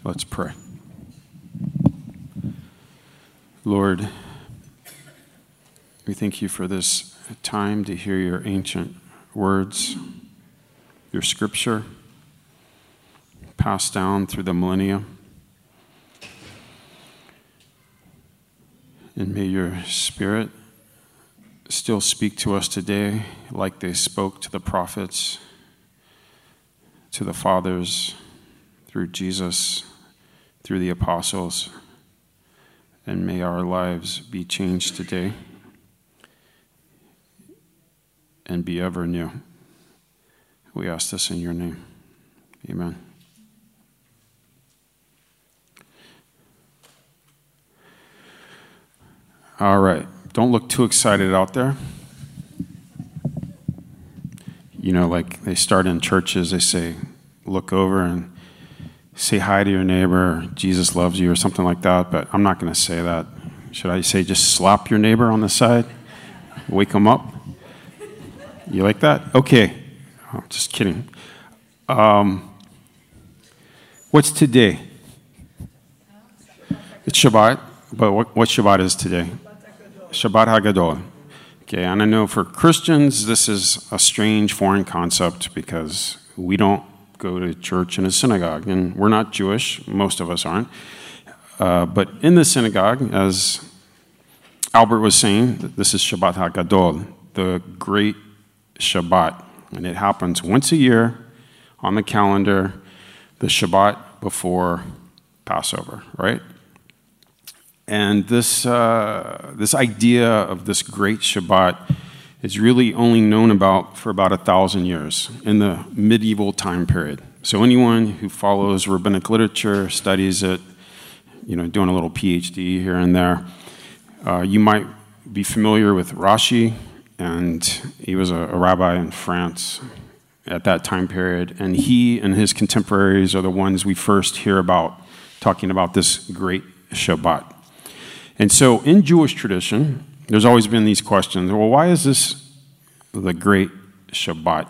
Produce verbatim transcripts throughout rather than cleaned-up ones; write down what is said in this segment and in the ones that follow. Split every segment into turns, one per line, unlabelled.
Let's pray. Lord, we thank you for this time to hear your ancient words, your scripture, passed down through the millennia. And may your Spirit still speak to us today like they spoke to the prophets, to the fathers, through Jesus, through the apostles. And may our lives be changed today and be ever new. We ask this in your name. Amen. All right. Don't look too excited out there. You know, like they start in churches, they say, look over and say hi to your neighbor, or Jesus loves you, or something like that, but I'm not going to say that. Should I say just slap your neighbor on the side? Wake him up? You like that? Okay. Oh, just kidding. Um, what's today? It's Shabbat, but what, what Shabbat is today? Shabbat HaGadol. Okay, and I know for Christians, this is a strange foreign concept because we don't go to church in a synagogue, and we're not Jewish, most of us aren't. Uh, but in the synagogue, as Albert was saying, this is Shabbat HaGadol, the great Shabbat, and it happens once a year on the calendar, the Shabbat before Passover, right? And this uh, this idea of this great Shabbat is really only known about for about a thousand years in the medieval time period. So anyone who follows rabbinic literature, studies it, you know, doing a little P H D here and there, uh, you might be familiar with Rashi, and he was a, a rabbi in France at that time period, and he and his contemporaries are the ones we first hear about talking about this great Shabbat. And so in Jewish tradition, there's always been these questions. Well, why is this the great Shabbat?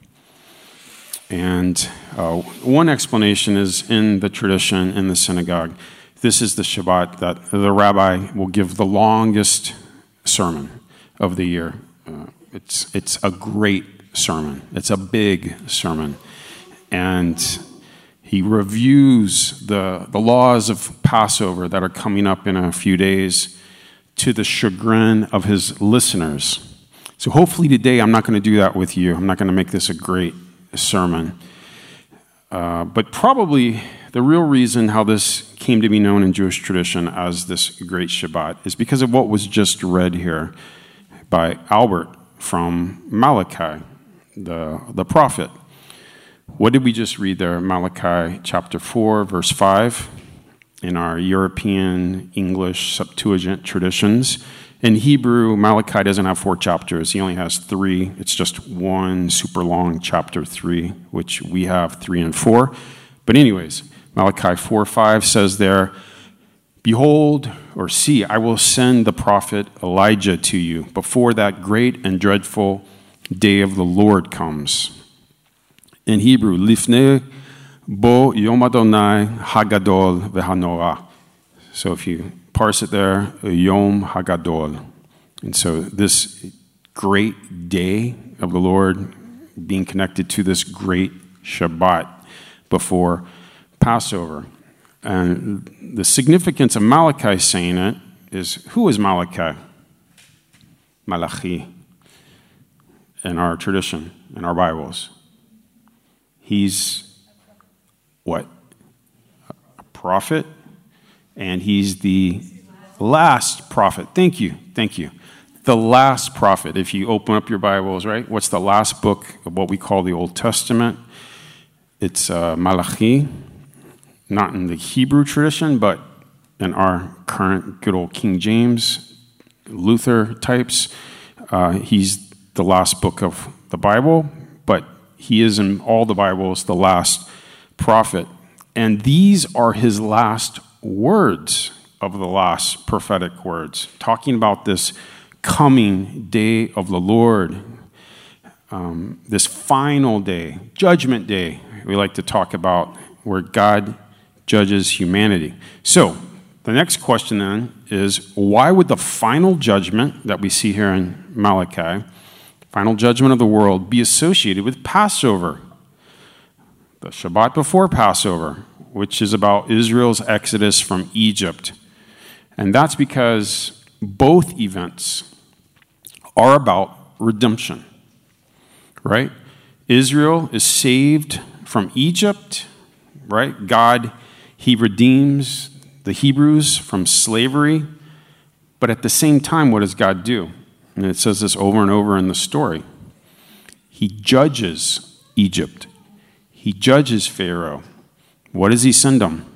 And uh, one explanation is in the tradition in the synagogue. This is the Shabbat that the rabbi will give the longest sermon of the year. Uh, it's, it's a great sermon. It's a big sermon. And he reviews the, the laws of Passover that are coming up in a few days to the chagrin of his listeners. So hopefully today I'm not going to do that with you. I'm not going to make this a great sermon. Uh, but probably the real reason how this came to be known in Jewish tradition as this great Shabbat is because of what was just read here by Albert from Malachi, the, the prophet. What did we just read there? Malachi chapter four, verse five, in our European English Septuagint traditions. In Hebrew, Malachi doesn't have four chapters. He only has three. It's just one super long chapter three, which we have three and four. But anyways, Malachi four five says there, behold, or see, I will send the prophet Elijah to you before that great and dreadful day of the Lord comes. In Hebrew, Lifnei bo Yom Adonai Hagadol v'Hanorah. So if you parse it there, Yom Hagadol. And so this great day of the Lord being connected to this great Shabbat before Passover. And the significance of Malachi saying it is, who is Malachi? Malachi in our tradition, in our Bibles. He's what? A prophet, and he's the last prophet. Thank you, thank you. The last prophet. If you open up your Bibles, right? What's the last book of what we call the Old Testament? It's uh, Malachi, not in the Hebrew tradition, but in our current good old King James, Luther types. Uh, he's the last book of the Bible, but he is in all the Bibles the last prophet. And these are his last words of the last prophetic words, talking about this coming day of the Lord, um, this final day, judgment day, we like to talk about, where God judges humanity. So the next question then is, why would the final judgment that we see here in Malachi, final judgment of the world, be associated with Passover, the Shabbat before Passover, which is about Israel's exodus from Egypt? And that's because both events are about redemption, right? Israel is saved from Egypt, right? God, he redeems the Hebrews from slavery. But at the same time, what does God do? And it says this over and over in the story. He judges Egypt. He judges Pharaoh. What does he send them?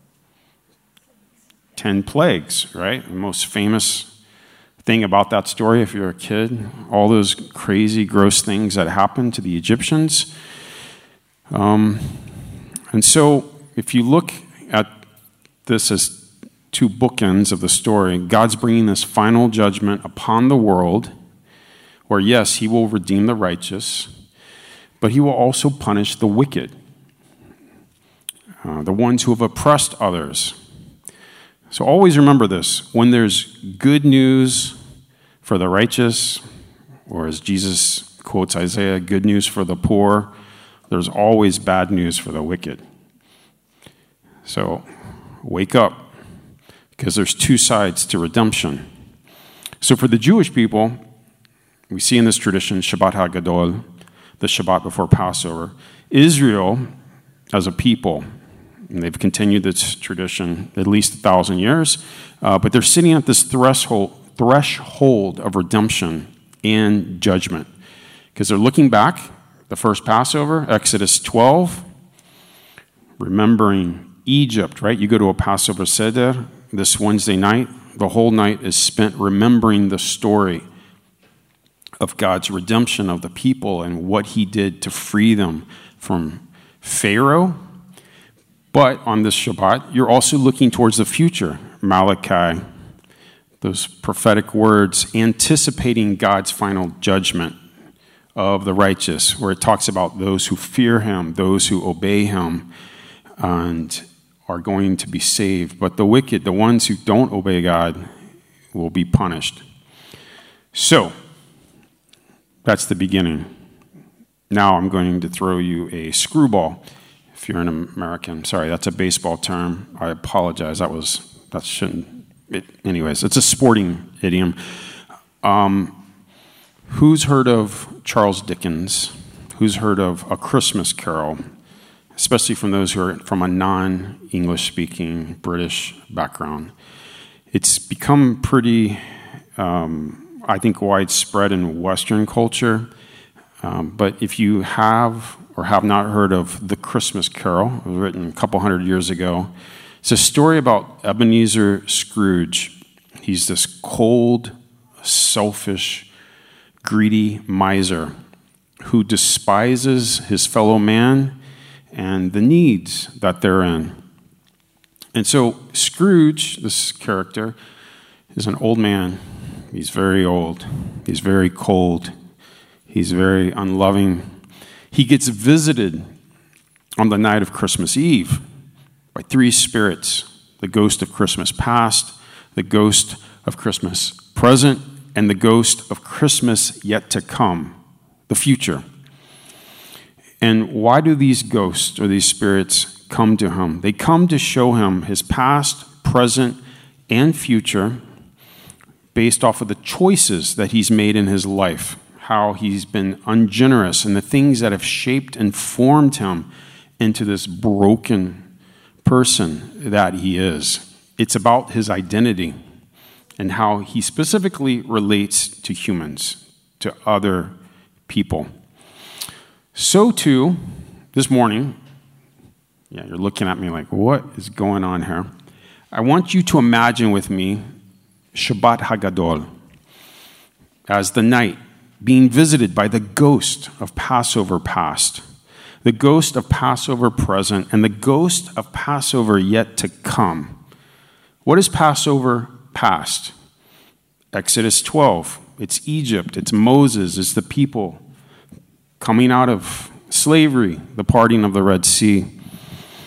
Ten plagues, right? The most famous thing about that story, if you're a kid, all those crazy, gross things that happened to the Egyptians. Um, and so if you look at this as two bookends of the story, God's bringing this final judgment upon the world where, yes, he will redeem the righteous, but he will also punish the wicked, uh, the ones who have oppressed others. So always remember this. When there's good news for the righteous, or as Jesus quotes Isaiah, good news for the poor, there's always bad news for the wicked. So wake up, because there's two sides to redemption. So for the Jewish people, we see in this tradition, Shabbat HaGadol, the Shabbat before Passover, Israel as a people, and they've continued this tradition at least a thousand years, uh, but they're sitting at this threshold, threshold of redemption and judgment, because they're looking back, the first Passover, Exodus twelve, remembering Egypt, right? You go to a Passover Seder this Wednesday night, the whole night is spent remembering the story of God's redemption of the people and what he did to free them from Pharaoh. But on this Shabbat, you're also looking towards the future. Malachi, those prophetic words anticipating God's final judgment of the righteous, where it talks about those who fear him, those who obey him, and are going to be saved. But the wicked, the ones who don't obey God, will be punished. So, that's the beginning. Now I'm going to throw you a screwball. If you're an American, sorry, that's a baseball term. I apologize. That was, that shouldn't, it, anyways, it's a sporting idiom. Um, who's heard of Charles Dickens? Who's heard of A Christmas Carol? Especially from those who are from a non-English speaking British background. It's become pretty, um, I think, widespread in Western culture. Um, but if you have or have not heard of The Christmas Carol, it was written a couple hundred years ago, it's a story about Ebenezer Scrooge. He's this cold, selfish, greedy miser who despises his fellow man and the needs that they're in. And so Scrooge, this character, is an old man. He's very old. He's very cold. He's very unloving. He gets visited on the night of Christmas Eve by three spirits: the ghost of Christmas past, the ghost of Christmas present, and the ghost of Christmas yet to come, the future. And why do these ghosts or these spirits come to him? They come to show him his past, present, and future based off of the choices that he's made in his life, how he's been ungenerous, and the things that have shaped and formed him into this broken person that he is. It's about his identity and how he specifically relates to humans, to other people. So too, this morning, yeah, you're looking at me like, what is going on here? I want you to imagine with me Shabbat HaGadol as the night being visited by the ghost of Passover past, the ghost of Passover present, and the ghost of Passover yet to come. What is Passover past? Exodus twelve. It's Egypt. It's Moses. It's the people coming out of slavery, the parting of the Red Sea.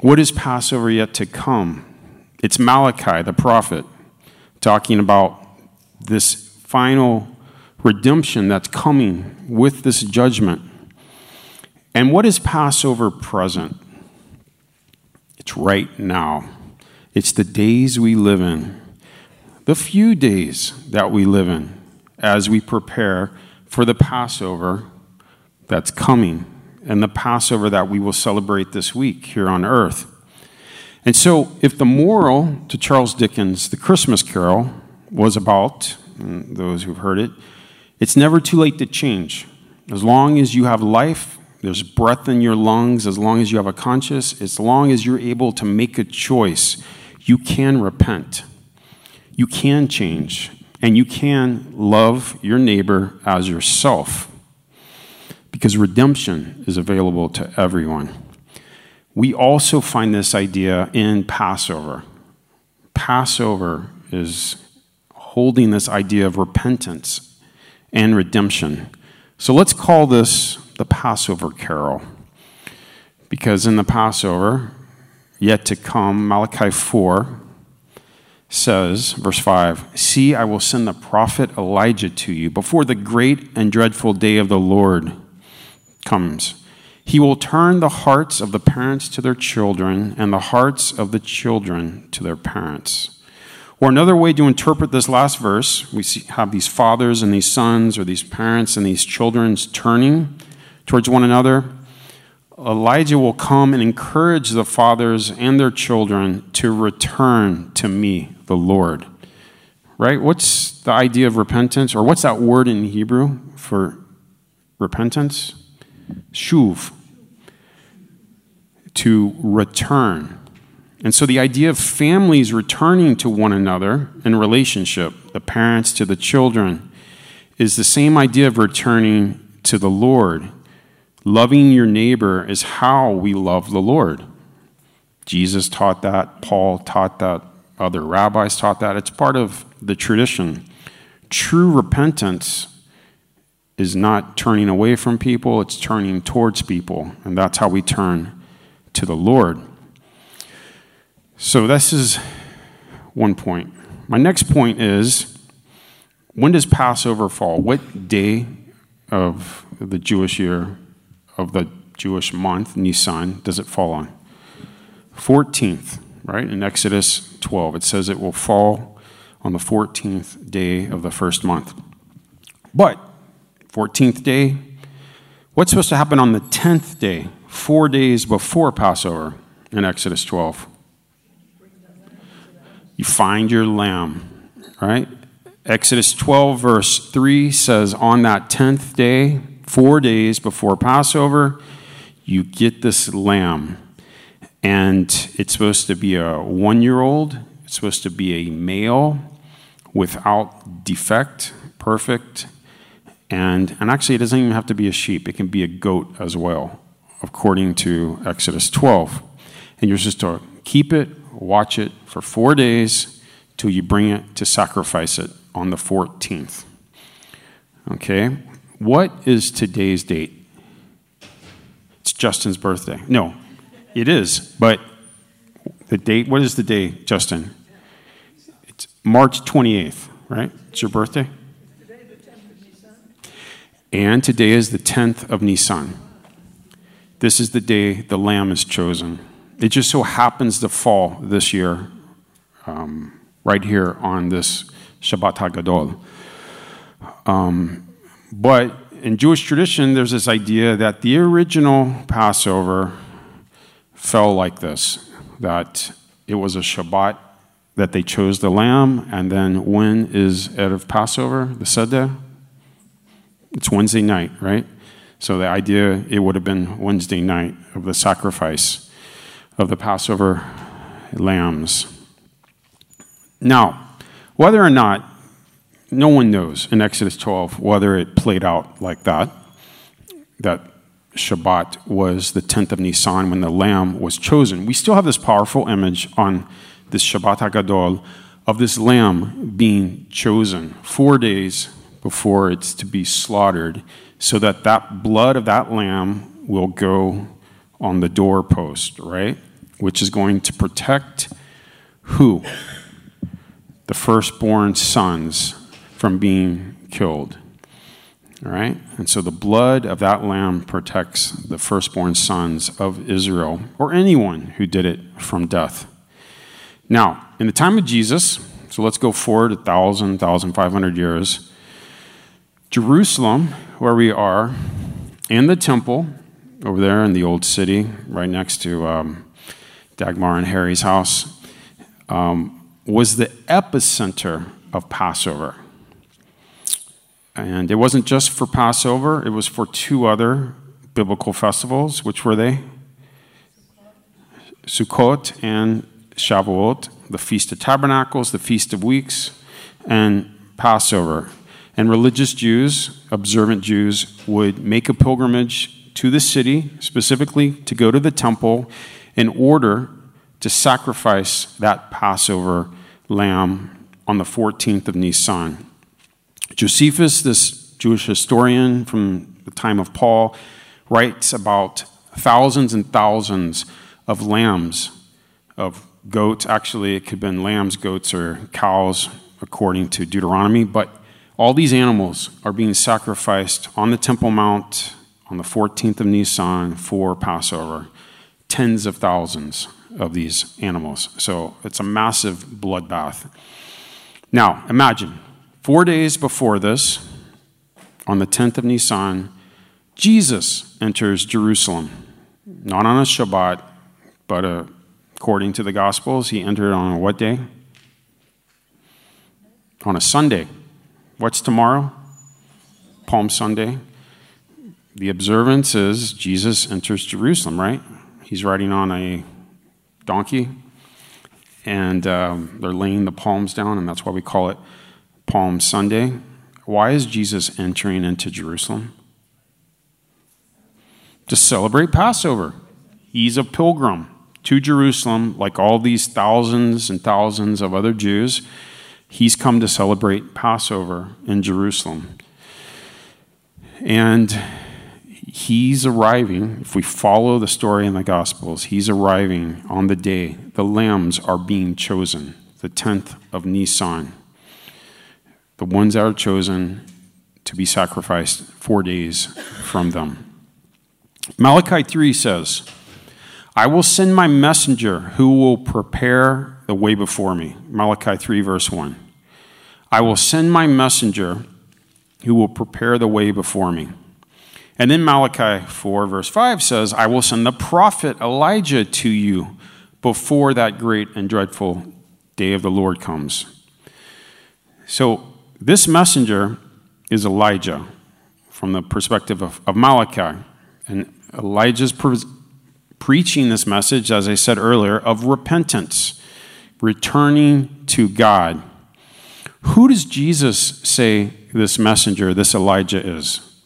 What is Passover yet to come? It's Malachi, the prophet, talking about this final redemption that's coming with this judgment. And what is Passover present? It's right now. It's the days we live in, the few days that we live in as we prepare for the Passover that's coming and the Passover that we will celebrate this week here on earth. And so if the moral to Charles Dickens' The Christmas Carol was about, and those who've heard it, it's never too late to change. As long as you have life, there's breath in your lungs, as long as you have a conscience, as long as you're able to make a choice, you can repent. You can change, and you can love your neighbor as yourself, because redemption is available to everyone. We also find this idea in Passover. Passover is holding this idea of repentance and redemption. So let's call this the Passover Carol, because in the Passover, yet to come, Malachi four says, verse five, "See, I will send the prophet Elijah to you before the great and dreadful day of the Lord comes. He will turn the hearts of the parents to their children and the hearts of the children to their parents." Or another way to interpret this last verse, we see, have these fathers and these sons, or these parents and these children turning towards one another. Elijah will come and encourage the fathers and their children to return to me, the Lord. Right? What's the idea of repentance? Or what's that word in Hebrew for repentance? Shuv. To return. And so the idea of families returning to one another in relationship, the parents to the children, is the same idea of returning to the Lord. Loving your neighbor is how we love the Lord. Jesus taught that. Paul taught that. Other rabbis taught that. It's part of the tradition. True repentance is not turning away from people, it's turning towards people. And that's how we turn to the Lord. So this is one point. My next point is, when does Passover fall? What day of the Jewish year, of the Jewish month, Nisan, does it fall on? fourteenth, right? In Exodus twelve, it says it will fall on the fourteenth day of the first month. But, fourteenth day, what's supposed to happen on the tenth day, four days before Passover in Exodus twelve? You find your lamb, right? Exodus twelve, verse three says, on that tenth day, four days before Passover, you get this lamb. And it's supposed to be a one-year-old. It's supposed to be a male without defect, perfect. And, and actually, it doesn't even have to be a sheep. It can be a goat as well, according to Exodus twelve. And you're supposed to keep it, watch it for four days till you bring it to sacrifice it on the fourteenth. Okay? What is today's date? It's Justin's birthday. No, it is. But the date, what is the day, Justin? It's March twenty-eighth, right? It's your birthday? And today is the tenth of Nisan. This is the day the lamb is chosen. It just so happens to fall this year, um, right here on this Shabbat HaGadol. Um, but in Jewish tradition, there's this idea that the original Passover fell like this, that it was a Shabbat that they chose the lamb, and then when is Erev Passover, the Seder? It's Wednesday night, right? So the idea, it would have been Wednesday night of the sacrifice of the Passover lambs. Now, whether or not, no one knows in Exodus twelve whether it played out like that, that Shabbat was the tenth of Nisan when the lamb was chosen. We still have this powerful image on this Shabbat HaGadol of this lamb being chosen four days before it's to be slaughtered, so that that blood of that lamb will go on the doorpost, right? which is going to protect who? The firstborn sons from being killed. All right? And so the blood of that lamb protects the firstborn sons of Israel, or anyone who did it, from death. Now, in the time of Jesus, so let's go forward a thousand, thousand five hundred years, Jerusalem, where we are, and the temple, over there in the old city, right next to um, Dagmar and Harry's house, um, was the epicenter of Passover. And it wasn't just for Passover, it was for two other biblical festivals. Which were they? Sukkot and Shavuot, the Feast of Tabernacles, the Feast of Weeks, and Passover. And religious Jews, observant Jews, would make a pilgrimage to the city, specifically to go to the temple, in order to sacrifice that Passover lamb on the fourteenth of Nisan. Josephus, this Jewish historian from the time of Paul, writes about thousands and thousands of lambs, of goats. Actually, it could have been lambs, goats, or cows, according to Deuteronomy. But all these animals are being sacrificed on the Temple Mount on the fourteenth of Nisan for Passover. Tens of thousands of these animals. So it's a massive bloodbath. Now, imagine, four days before this, on the tenth of Nisan, Jesus enters Jerusalem. Not on a Shabbat, but uh, according to the Gospels, he entered on a what day? On a Sunday. What's tomorrow? Palm Sunday. The observance is Jesus enters Jerusalem, right? He's riding on a donkey, and um, they're laying the palms down, and that's why we call it Palm Sunday. Why is Jesus entering into Jerusalem? To celebrate Passover. He's a pilgrim to Jerusalem, like all these thousands and thousands of other Jews. He's come to celebrate Passover in Jerusalem. And he's arriving, if we follow the story in the Gospels, he's arriving on the day the lambs are being chosen, the tenth of Nisan. The ones that are chosen to be sacrificed four days from them. Malachi three says, I will send my messenger who will prepare the way before me. Malachi three, verse one. I will send my messenger who will prepare the way before me. And then Malachi four, verse five says, I will send the prophet Elijah to you before that great and dreadful day of the Lord comes. So this messenger is Elijah from the perspective of, of Malachi. And Elijah's pre- preaching this message, as I said earlier, of repentance, returning to God. Who does Jesus say this messenger, this Elijah is?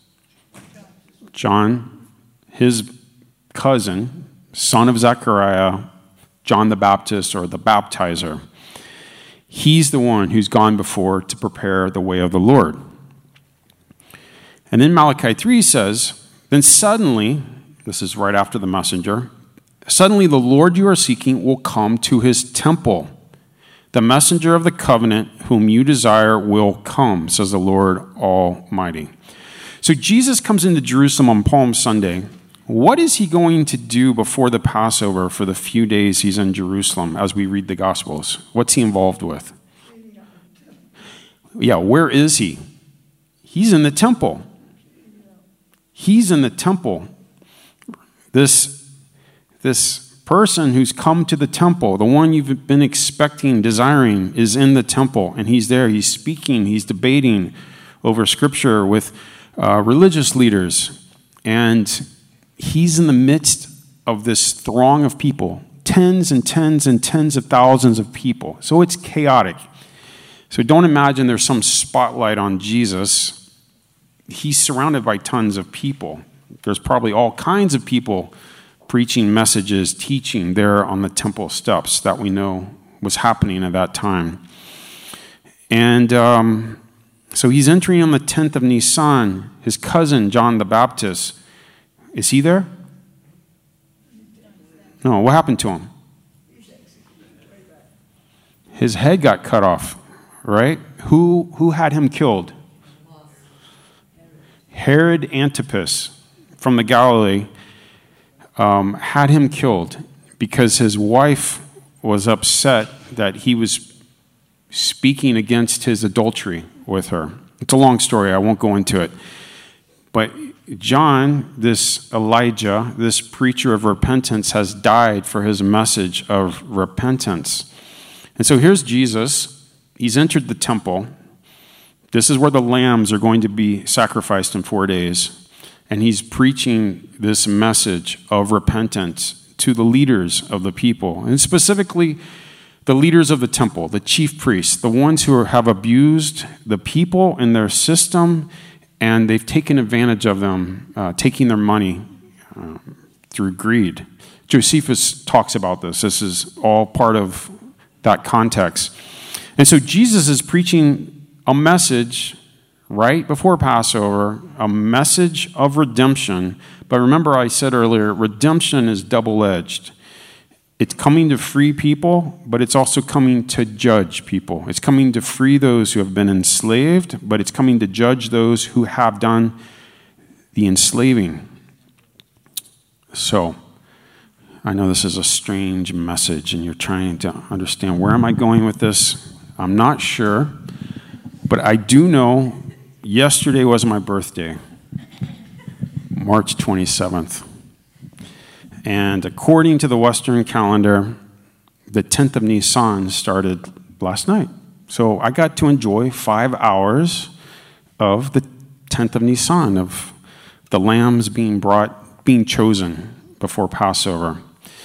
John, his cousin, son of Zechariah, John the Baptist, or the baptizer. He's the one who's gone before to prepare the way of the Lord. And then Malachi three says, then suddenly, this is right after the messenger, suddenly the Lord you are seeking will come to his temple. The messenger of the covenant whom you desire will come, says the Lord Almighty. So Jesus comes into Jerusalem on Palm Sunday. What is he going to do before the Passover for the few days he's in Jerusalem as we read the Gospels? What's he involved with? Yeah, where is he? He's in the temple. He's in the temple. This, this person who's come to the temple, the one you've been expecting, desiring, is in the temple, and he's there. He's speaking, he's debating over Scripture with uh, religious leaders, and he's in the midst of this throng of people, tens and tens and tens of thousands of people. So it's chaotic. So don't imagine there's some spotlight on Jesus. He's surrounded by tons of people. There's probably all kinds of people preaching messages, teaching there on the temple steps that we know was happening at that time. And um, so he's entering on the tenth of Nisan. His cousin, John the Baptist, is he there? No, what happened to him? His head got cut off, right? Who, who had him killed? Herod Antipas from the Galilee um, had him killed because his wife was upset that he was speaking against his adultery with her. It's a long story. I won't go into it. But John, this Elijah, this preacher of repentance, has died for his message of repentance. And so here's Jesus. He's entered the temple. This is where the lambs are going to be sacrificed in four days. And he's preaching this message of repentance to the leaders of the people, and specifically the leaders of the temple, the chief priests, the ones who have abused the people in their system, and they've taken advantage of them, uh, taking their money uh, through greed. Josephus talks about this. This is all part of that context. And so Jesus is preaching a message right before Passover, a message of redemption. But remember I said earlier, redemption is double-edged. It's coming to free people, but it's also coming to judge people. It's coming to free those who have been enslaved, but it's coming to judge those who have done the enslaving. So, I know this is a strange message, and you're trying to understand, where am I going with this? I'm not sure, but I do know yesterday was my birthday, March twenty-seventh. And according to the Western calendar, the tenth of Nisan started last night. So I got to enjoy five hours of the tenth of Nisan, of the lambs being brought, being chosen before Passover.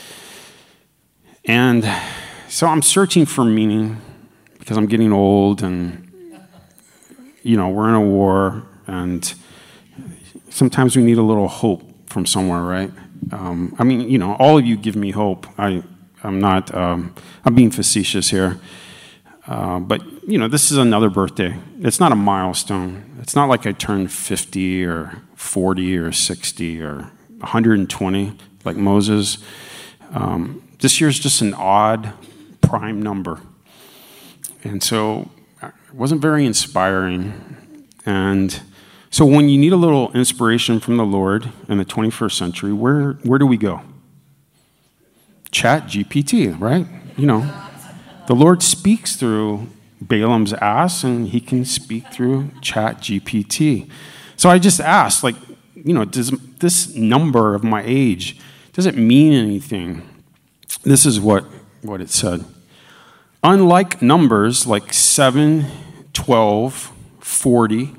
And so I'm searching for meaning because I'm getting old and, you know, we're in a war and sometimes we need a little hope from somewhere, right? Um, I mean, you know, all of you give me hope. I, I'm not, um, I'm being facetious here. Uh, but, you know, this is another birthday. It's not a milestone. It's not like I turned fifty or forty or sixty or one hundred twenty like Moses. Um, this year's just an odd prime number. And so it wasn't very inspiring. And so when you need a little inspiration from the Lord in the twenty-first century, where where do we go? Chat G P T, right? You know, the Lord speaks through Balaam's ass, and he can speak through Chat G P T. So I just asked, like, you know, does this number of my age, does it mean anything? This is what, what it said. Unlike numbers like seven, twelve, forty,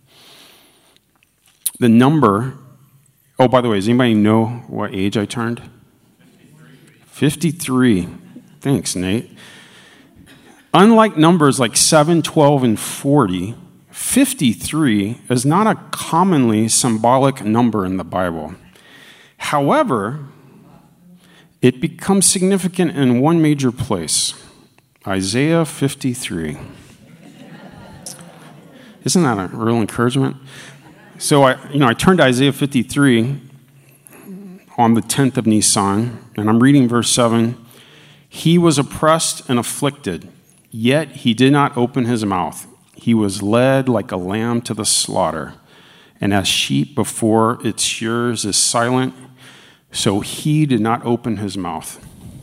the number, oh, by the way, does anybody know what age I turned? fifty-three. Thanks, Nate. Unlike numbers like seven, twelve, and forty, fifty-three is not a commonly symbolic number in the Bible. However, it becomes significant in one major place, Isaiah fifty-three. Isn't that a real encouragement? So I, you know, I turned to Isaiah fifty-three on the tenth of Nisan, and I'm reading verse seven. He was oppressed and afflicted, yet he did not open his mouth. He was led like a lamb to the slaughter, and as sheep before its shearers is silent, so he did not open his mouth.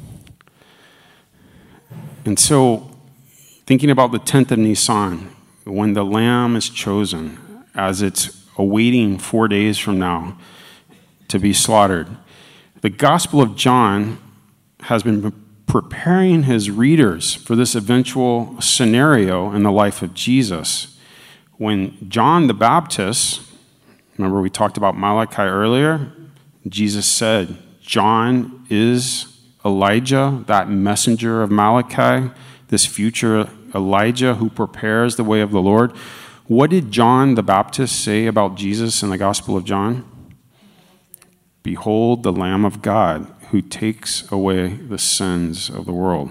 And so, thinking about the tenth of Nisan, when the lamb is chosen, as it's awaiting four days from now to be slaughtered, the Gospel of John has been preparing his readers for this eventual scenario in the life of Jesus. When John the Baptist, remember we talked about Malachi earlier, Jesus said, John is Elijah, that messenger of Malachi, this future Elijah who prepares the way of the Lord. What did John the Baptist say about Jesus in the Gospel of John? Behold the Lamb of God who takes away the sins of the world.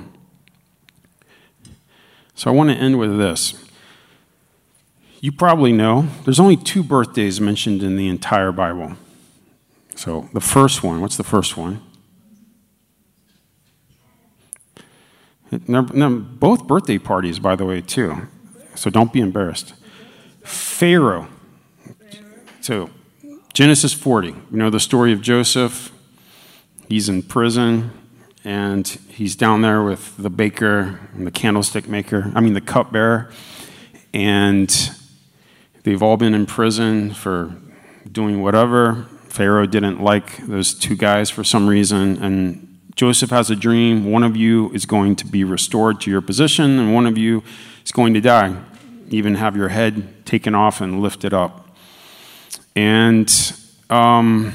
So I want to end with this. You probably know there's only two birthdays mentioned in the entire Bible. So the first one, what's the first one? They're, they're both birthday parties, by the way, too. So don't be embarrassed. Pharaoh. So Genesis forty. You know the story of Joseph. He's in prison, and he's down there with the baker and the candlestick maker. I mean, the cupbearer. And they've all been in prison for doing whatever. Pharaoh didn't like those two guys for some reason, and Joseph has a dream. One of you is going to be restored to your position, and one of you is going to die, even have your head taken off and lifted up. And um,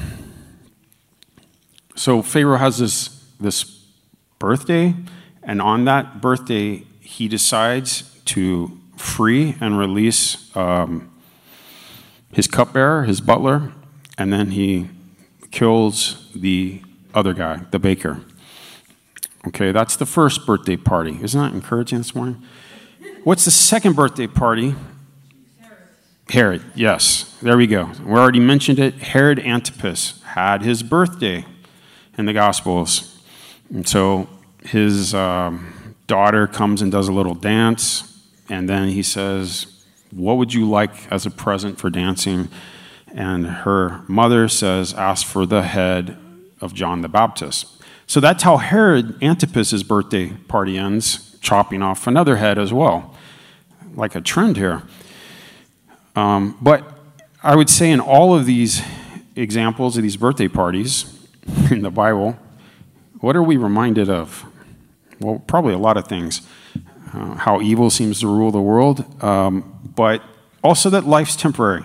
so Pharaoh has this, this birthday, and on that birthday, he decides to free and release um, his cupbearer, his butler, and then he kills the other guy, the baker. Okay, that's the first birthday party. Isn't that encouraging this morning? What's the second birthday party? Herod. Herod, yes. There we go. We already mentioned it. Herod Antipas had his birthday in the Gospels. And so his um, daughter comes and does a little dance, and then he says, what would you like as a present for dancing? And her mother says, ask for the head of John the Baptist. So that's how Herod Antipas' birthday party ends, chopping off another head as well. Like a trend here. Um, but I would say in all of these examples of these birthday parties in the Bible, what are we reminded of? Well, probably a lot of things. Uh, how evil seems to rule the world, um, but also that life's temporary.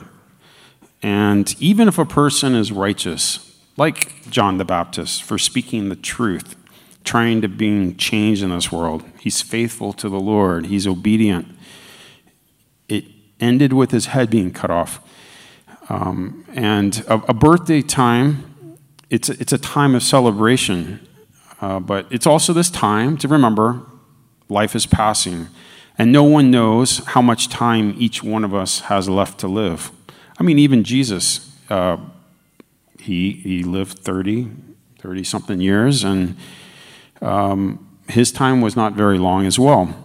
And even if a person is righteous, like John the Baptist, for speaking the truth, trying to be changed in this world, he's faithful to the Lord, he's obedient. It ended with his head being cut off. Um, and a, a birthday time, it's, it's a time of celebration, uh, but it's also this time to remember life is passing, and no one knows how much time each one of us has left to live. I mean, even Jesus, uh, he he lived thirty, thirty-something years, and um, his time was not very long as well.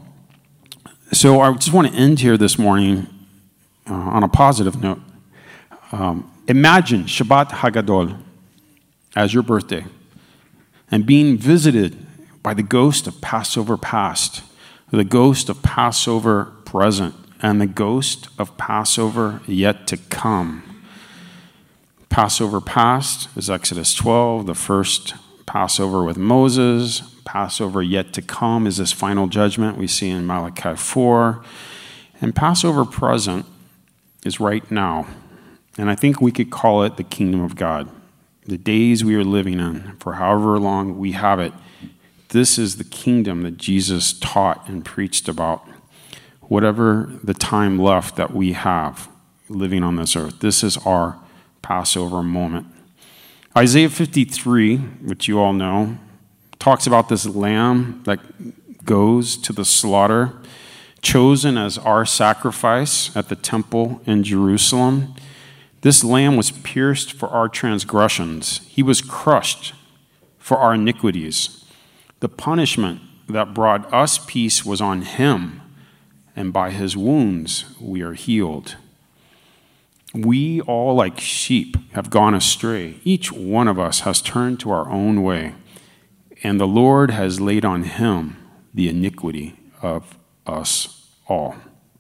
So I just want to end here this morning uh, on a positive note. Um, imagine Shabbat Hagadol as your birthday and being visited by the ghost of Passover past, the ghost of Passover present, and the ghost of Passover yet to come. Passover past is Exodus twelve, the first Passover with Moses. Passover yet to come is this final judgment we see in Malachi four. And Passover present is right now. And I think we could call it the kingdom of God. The days we are living in, for however long we have it, this is the kingdom that Jesus taught and preached about. Whatever the time left that we have living on this earth, this is our Passover moment. Isaiah fifty-three, which you all know, talks about this lamb that goes to the slaughter, chosen as our sacrifice at the temple in Jerusalem. This lamb was pierced for our transgressions. He was crushed for our iniquities. The punishment that brought us peace was on him, and by his wounds we are healed. We all, like sheep, have gone astray. Each one of us has turned to our own way, and the Lord has laid on him the iniquity of us all.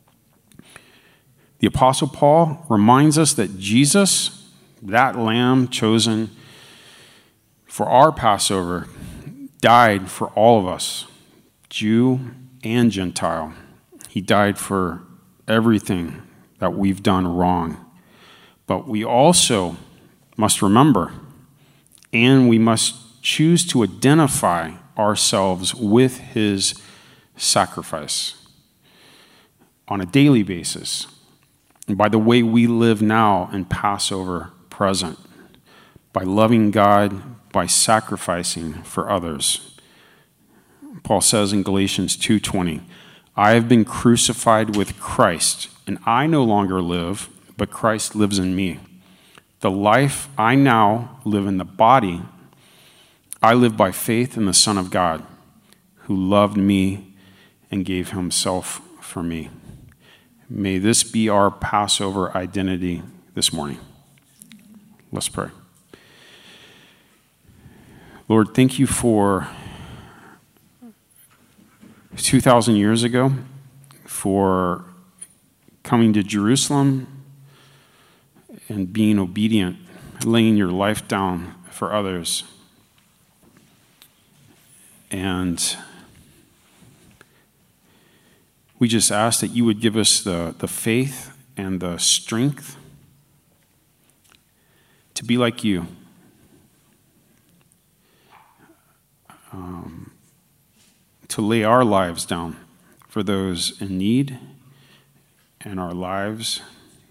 The Apostle Paul reminds us that Jesus, that lamb chosen for our Passover, died for all of us, Jew and Gentile. He died for everything that we've done wrong. But we also must remember, and we must choose to identify ourselves with his sacrifice on a daily basis, and by the way we live now in Passover present, by loving God, by sacrificing for others. Paul says in Galatians two twenty, I have been crucified with Christ, and I no longer live, but Christ lives in me. The life I now live in the body, I live by faith in the Son of God, who loved me and gave himself for me. May this be our Passover identity this morning. Let's pray. Lord, thank you for two thousand years ago, for coming to Jerusalem and being obedient, laying your life down for others. And we just ask that you would give us the, the faith and the strength to be like you. Um, to lay our lives down for those in need in our lives,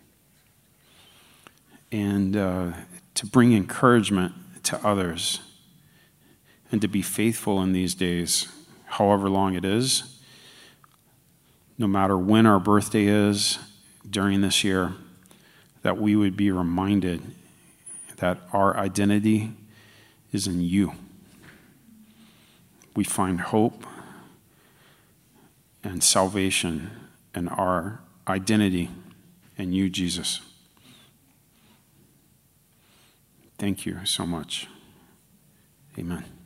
and uh, to bring encouragement to others, and to be faithful in these days, however long it is, no matter when our birthday is during this year, that we would be reminded that our identity is in you. We find hope and salvation in our identity in you, Jesus. Thank you so much. Amen.